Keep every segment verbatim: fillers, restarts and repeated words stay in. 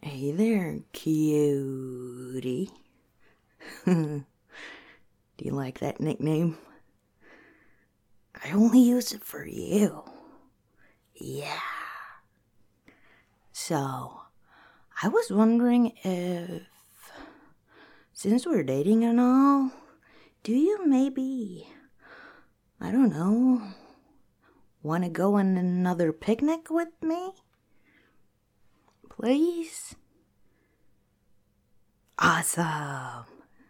Hey there, cutie. Do you like that nickname? I only use it for you. Yeah. So, I was wondering if, since we're dating and all, do you maybe, I don't know, want to go on another picnic with me? Please? Awesome.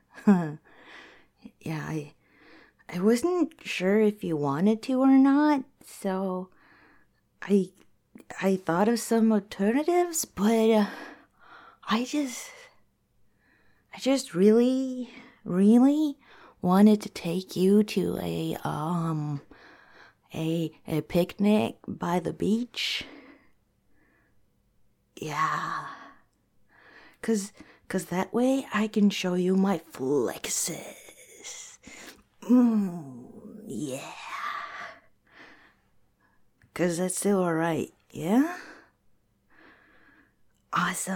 Yeah, I, I wasn't sure if you wanted to or not, so I, I thought of some alternatives, but uh, I just, I just really, really wanted to take you to a, um, a, a picnic by the beach. Yeah. Cause, cause that way I can show you my flexes. Mmm, yeah. Cause that's still alright, yeah? Awesome.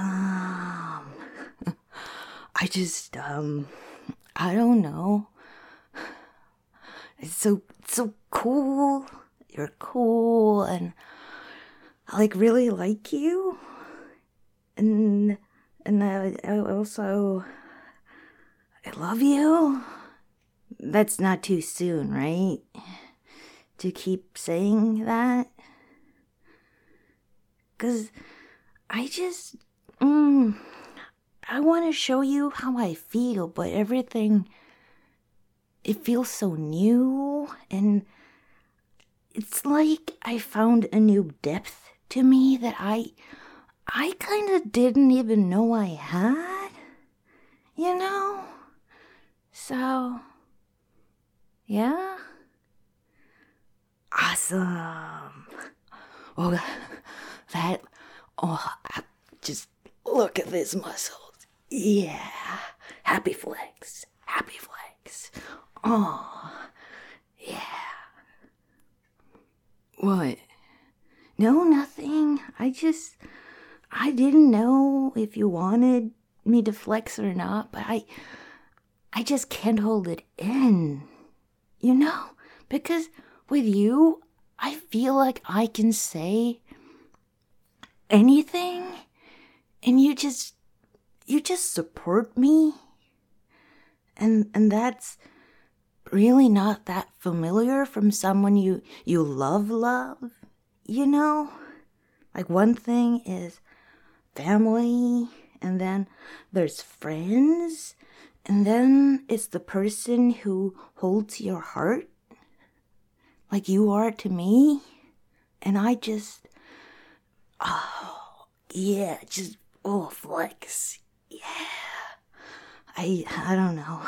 I just, um, I don't know. It's so, so cool. You're cool, and I, like, really like you. And, and I, I also, I love you. That's not too soon, right? To keep saying that? Cause I just, mm, I want to show you how I feel, but everything, it feels so new, and it's like I found a new depth to me that I, I kind of didn't even know I had, you know? So, yeah? Awesome. Oh, that, oh, just look at these muscles. Yeah. Happy flex. Happy flex. Oh, yeah. What? No, nothing. I just, I didn't know if you wanted me to flex or not, but I, I just can't hold it in. You know? Because with you, I feel like I can say anything, and you just, you just support me. And, and that's really not that familiar from someone you, you love, love, you know? Like, one thing is family, and then there's friends, and then it's the person who holds your heart, like you are to me. And I just, oh, yeah, just, oh, flex, yeah. I, I don't know.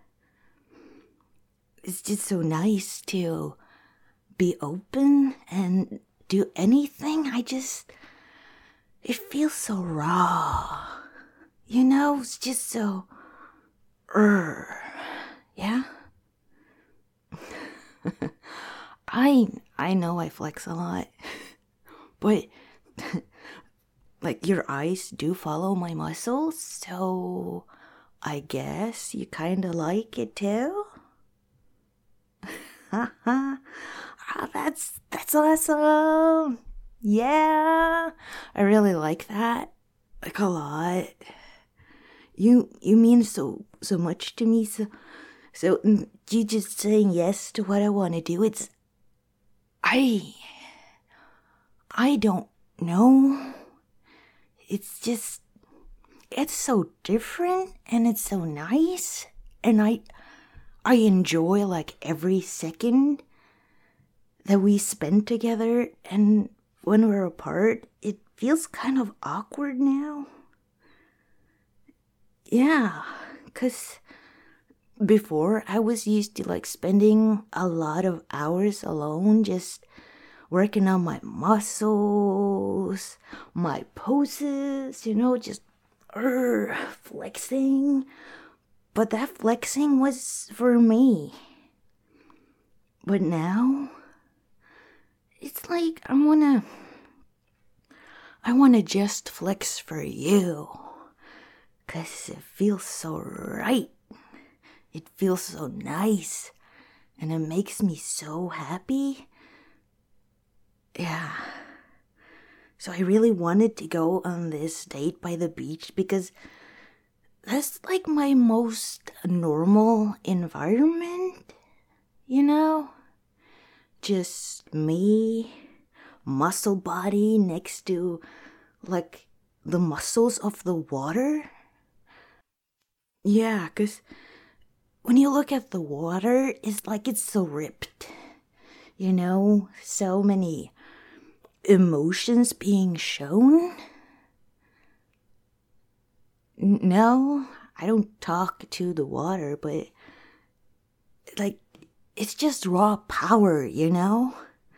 It's just so nice to be open and do anything. I just, it feels so raw. You know, it's just so, er, yeah? I, I know I flex a lot, but, like, your eyes do follow my muscles, so I guess you kinda like it too? Haha. Ah, that's, that's awesome. Yeah, I really like that, like, a lot. You, you mean so, so much to me, so, so you just saying yes to what I want to do, it's, I, I don't know. It's just, it's so different, and it's so nice, and I, I enjoy, like, every second that we spend together, and when we're apart, it feels kind of awkward now. Yeah, 'cause before I was used to, like, spending a lot of hours alone, just working on my muscles, my poses, you know, just er, flexing. But that flexing was for me. But now, it's like I wanna, I want to just flex for you. Cause it feels so right. It feels so nice. And it makes me so happy. Yeah. So I really wanted to go on this date by the beach because that's like my most normal environment, you know? Just me, muscle body next to like the muscles of the water. Yeah, because when you look at the water, it's like it's so ripped, you know? So many emotions being shown. No, I don't talk to the water, but like it's just raw power, you know?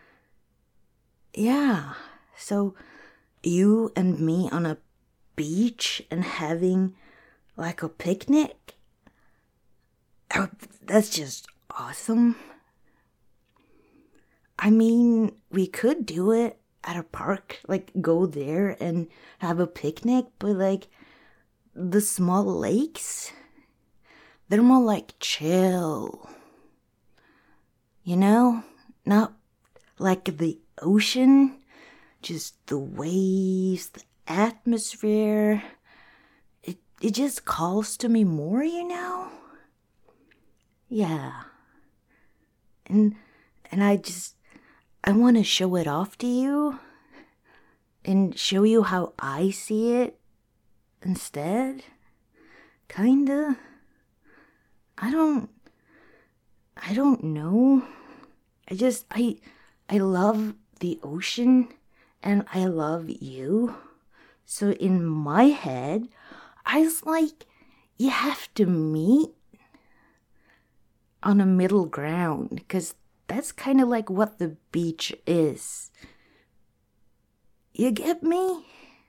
Yeah. So you and me on a beach and having like a picnic, oh, that's just awesome. I mean, we could do it at a park, like go there and have a picnic, but like the small lakes, they're more like chill, you know? Not like the ocean, just the waves, the atmosphere. It, it just calls to me more, you know? Yeah. And, and I just, I want to show it off to you and show you how I see it instead. Kinda. I don't, I don't know. I just, I, I love the ocean and I love you. So in my head, I was like, you have to meet on a middle ground because that's kind of like what the beach is. You get me?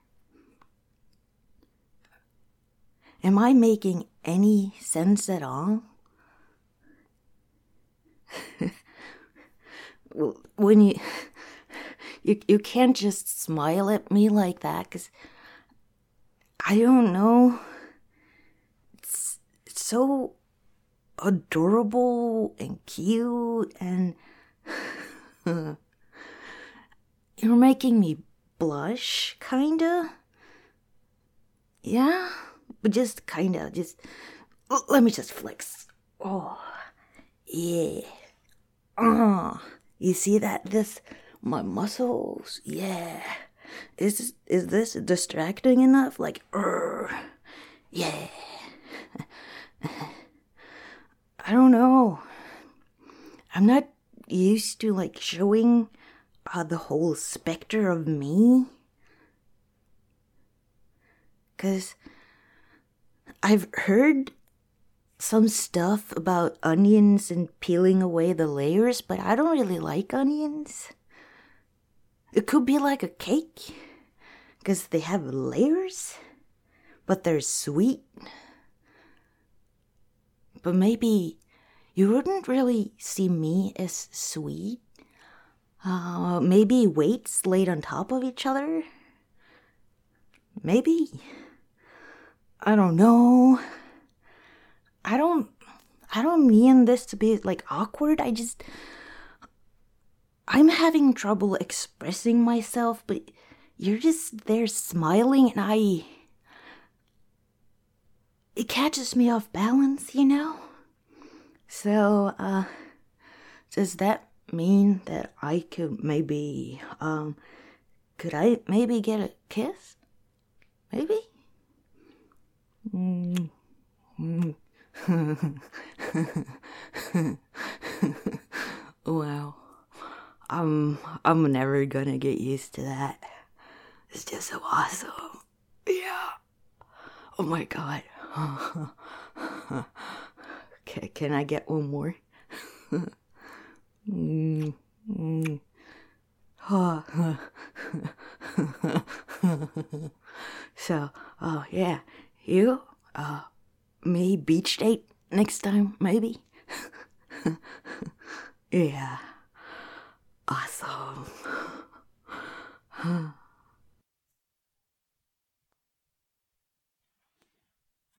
Am I making any sense at all? When you, you you can't just smile at me like that, because I don't know. It's, it's so adorable and cute, and you're making me blush, kinda. Yeah, but just kinda, just, let me just flex. Oh, yeah. Oh, you see that? This, my muscles, yeah. Is this, is this distracting enough? Like, uh, yeah. I don't know. I'm not used to like showing uh, the whole specter of me. Because I've heard some stuff about onions and peeling away the layers, but I don't really like onions. It could be like a cake, because they have layers, but they're sweet. But maybe you wouldn't really see me as sweet. Uh, maybe weights laid on top of each other? Maybe. I don't know. I don't, I don't mean this to be like awkward. I just, I'm having trouble expressing myself, but you're just there smiling and I, it catches me off balance, you know? So, uh, does that mean that I could maybe, um, could I maybe get a kiss? Maybe? Mm. Mm. Wow. I'm, I'm never gonna get used to that. It's just so awesome. Yeah. Oh my god. Okay, can I get one more? mm, mm. So, oh yeah, you, uh, me beach date next time, maybe? Yeah. Awesome.